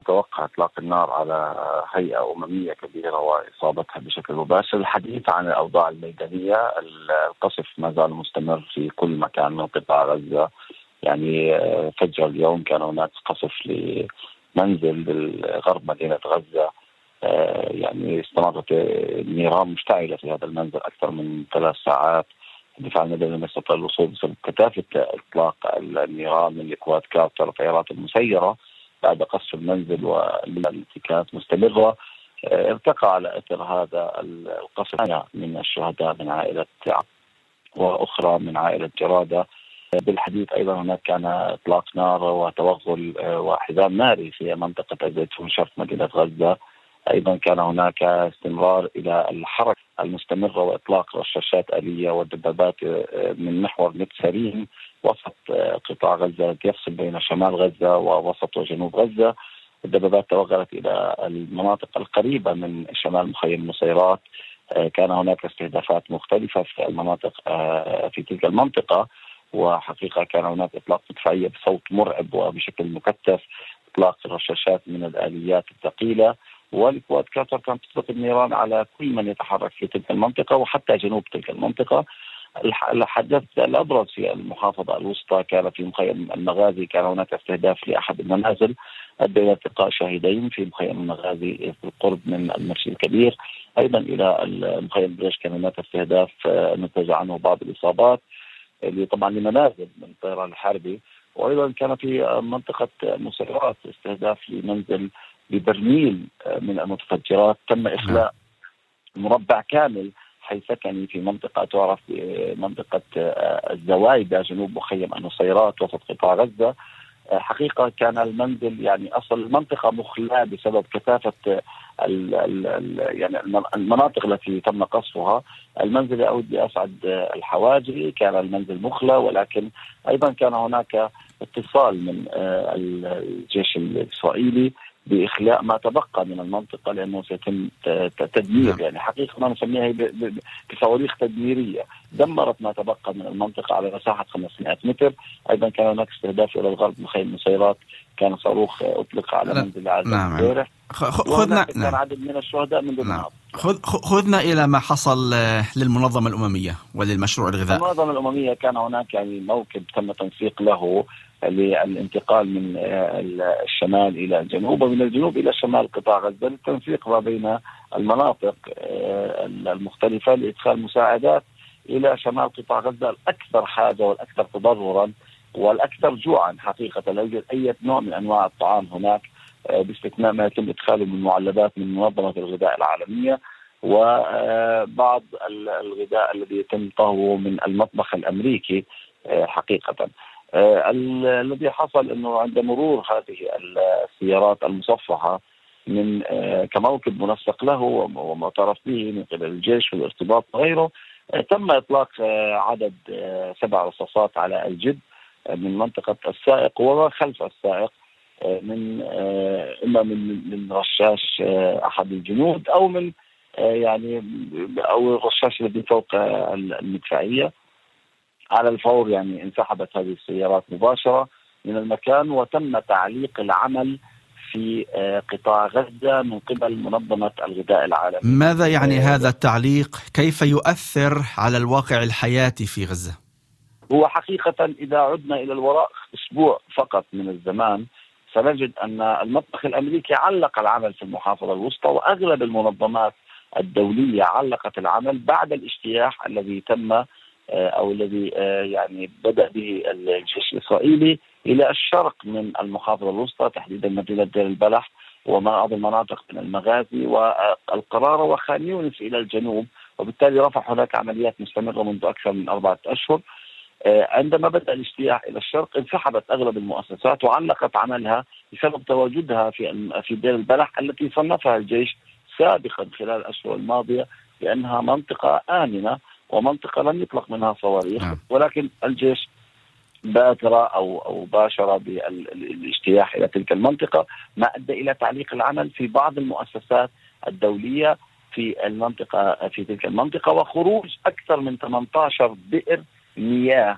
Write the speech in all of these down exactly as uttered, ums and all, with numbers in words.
يتوقع إطلاق النار على هيئة أممية كبيرة وإصابتها بشكل مباشر. الحديث عن الأوضاع الميدانية، القصف ما زال مستمر في كل مكان من قطاع غزة. يعني فجر اليوم كان هناك قصف لمنزل بالغرب مدينة غزة، يعني استمرت النيران مشتعلة في هذا المنزل أكثر من ثلاث ساعات. الدفاع المدني لم يستطع الوصول بسبب كثافة إطلاق النيران من الكواد كابتر الطائرات المسيرة بعد قصف المنزل، والتي كانت مستمرة. ارتقى على إثر هذا القصف من الشهداء من عائلة وأخرى من عائلة جرادة. بالحديث أيضا هناك كان إطلاق نار وتوغل وحزام ناري في منطقة الزيتون شرق مدينة غزة. أيضا كان هناك استمرار إلى الحركة المستمرة وإطلاق رشاشات آلية ودبابات من محور نتسارين وسط قطاع غزة يفصل بين شمال غزة ووسط وجنوب غزة. الدبابات توغلت إلى المناطق القريبة من شمال مخيم نصيرات. كان هناك استهدافات مختلفة في المناطق في تلك المنطقة، وحقيقة كان هناك إطلاق مدفعية بصوت مرعب وبشكل مكثف، إطلاق رشاشات من الآليات الثقيلة، والقوات كاتر كانت تطلق النيران على كل من يتحرك في تلك المنطقة وحتى جنوب تلك المنطقة. الحدث الأبرز في المحافظة الوسطى كان في مخيم المغازي، كان هناك استهداف لأحد المنازل أدى إلى التقاء شاهدين في مخيم المغازي في القرب من المسجد الكبير. أيضا إلى المخيم بريش كان هناك استهداف نتج عنه بعض الإصابات اللي طبعا لمنازل من الطيران الحربي. وأيضا كان في منطقة مسيرات استهداف لمنزل ببرميل من المتفجرات، تم إخلاء مربع كامل حي سكني في منطقة تعرف منطقة الزوايدة جنوب مخيم النصيرات وسط قطاع غزة. حقيقة كان المنزل يعني أصل المنطقة مخلاة بسبب كثافة ال ال يعني المناطق التي تم قصفها. المنزل يعود لأسعد الحواجري، كان المنزل مخلى، ولكن أيضا كان هناك اتصال من الجيش الإسرائيلي بإخلاء ما تبقى من المنطقة لأنه سيتم تدمير. يعني حقيقة ما نسميها بصواريخ تدميرية دمرت ما تبقى من المنطقة على مساحة خمسمائة متر. أيضا كان هناك استهداف إلى الغرب مخيم نصيرات، كان صاروخ أطلق على منزل عازم امبارح. خذنا كان نعم. عدد من الشهداء من ضمنهم. خذ خذنا إلى ما حصل للمنظمة الأممية وللمشروع الغذائي. المنظمة الأممية كان هناك يعني موكب تم تنسيق له للانتقال من الشمال إلى الجنوب ومن الجنوب إلى شمال قطاع غزة للتنسيق ما بين المناطق المختلفة لإدخال مساعدات إلى شمال قطاع غزة الأكثر حاجة والأكثر تضررا والأكثر جوعا. حقيقة لا يوجد أي نوع من أنواع الطعام هناك باستثناء ما يتم إدخاله من معلبات من منظمة الغذاء العالمية وبعض الغذاء الذي يتم طهوه من المطبخ الأمريكي. حقيقة الذي حصل أنه عند مرور هذه السيارات المصفحة من كموكب منسق له ومعترف به من قبل الجيش والارتباط وغيره، تم إطلاق عدد سبع رصاصات على الجد من منطقة السائق وما خلف السائق، من إما من من رشاش أحد الجنود أو من يعني أو الرشاش الذي فوق المدفعية. على الفور يعني انسحبت هذه السيارات مباشرة من المكان وتم تعليق العمل في قطاع غزة من قبل منظمة الغذاء العالمي. ماذا يعني هذا التعليق؟ كيف يؤثر على الواقع الحياتي في غزة؟ هو حقيقة إذا عدنا إلى الوراء أسبوع فقط من الزمان سنجد أن المطبخ الأمريكي علق العمل في المحافظة الوسطى، وأغلب المنظمات الدولية علقت العمل بعد الاجتياح الذي تم أو الذي يعني بدأ به الجيش الإسرائيلي إلى الشرق من المحافظة الوسطى تحديدا مدينة دير البلح وبعض المناطق من المغازي والقرارة وخان يونس إلى الجنوب، وبالتالي رفع هناك عمليات مستمرة منذ أكثر من أربعة أشهر. عندما بدأ الاجتياح إلى الشرق انسحبت أغلب المؤسسات وعلقت عملها بسبب تواجدها في في دير البلح التي صنفها الجيش سابقا خلال الأشهر الماضية بأنها منطقة آمنة ومنطقة لم يطلق منها صواريخ، ولكن الجيش بادر أو أو باشر بالاجتياح إلى تلك المنطقة ما أدى إلى تعليق العمل في بعض المؤسسات الدولية في المنطقة في تلك المنطقة وخروج أكثر من ثمانية عشر بئر مياه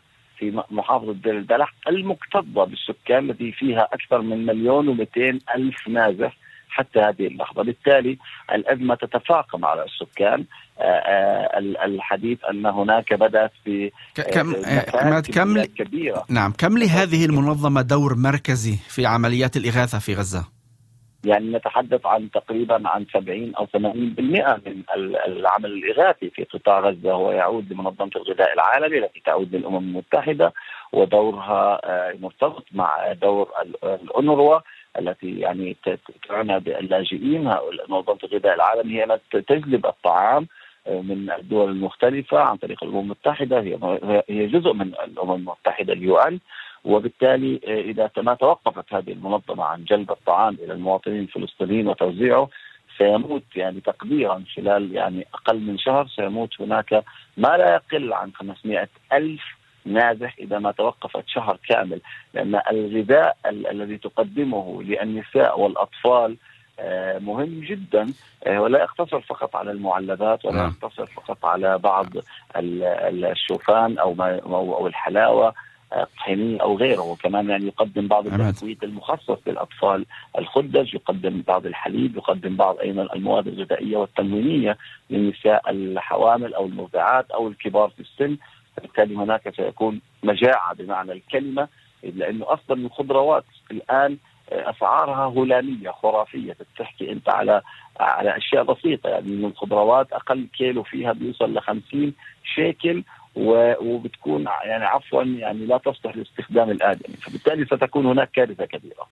في محافظة دير البلح المكتظة بالسكان التي فيها أكثر من مليون ومئتين ألف نازح حتى هذه اللحظة. بالتالي الأزمة تتفاقم على السكان. الحديث أن هناك بدأت في كم كم كبيرة. نعم، كم لهذه المنظمة دور مركزي في عمليات الإغاثة في غزة؟ يعني نتحدث عن تقريبا عن سبعين أو ثمانين بالمئة من العمل الإغاثي في قطاع غزة هو يعود لمنظمة الغذاء العالمي التي تعود للأمم المتحدة، ودورها مرتبط مع دور الأونروا التي يعني تعنى باللاجئين. منظمة الغذاء العالمي هي التي تجلب الطعام من الدول المختلفة عن طريق الأمم المتحدة، هي هي جزء من الأمم المتحدة اليو ان، وبالتالي إذا ما توقفت هذه المنظمة عن جلب الطعام إلى المواطنين الفلسطينيين وتوزيعه سيموت يعني تقديرا خلال يعني أقل من شهر سيموت هناك ما لا يقل عن خمسمائة ألف نازح إذا ما توقفت شهر كامل، لأن الغذاء ال- الذي تقدمه للنساء والأطفال مهم جدا، ولا يقتصر فقط على المعلبات ولا يقتصر فقط على بعض الشوفان أو ما أو الحلاوة الطحينية أو غيره، وكمان يعني يقدم بعض البسكويت المخصص للأطفال، الخدج، يقدم بعض الحليب، يقدم بعض أيضا المواد الغذائية والتموينية للنساء الحوامل أو المرضعات أو الكبار في السن. بالتالي هناك سيكون مجاعة بمعنى الكلمة، لأنه أصلا الخضروات الآن أسعارها هلامية خرافية، تحكي أنت على على أشياء بسيطة، يعني من الخضروات أقل كيلو فيها بيوصل لخمسين شيكل، وبتكون يعني عفوا يعني لا تصلح لاستخدام الآدمي، فبالتالي ستكون هناك كارثة كبيرة.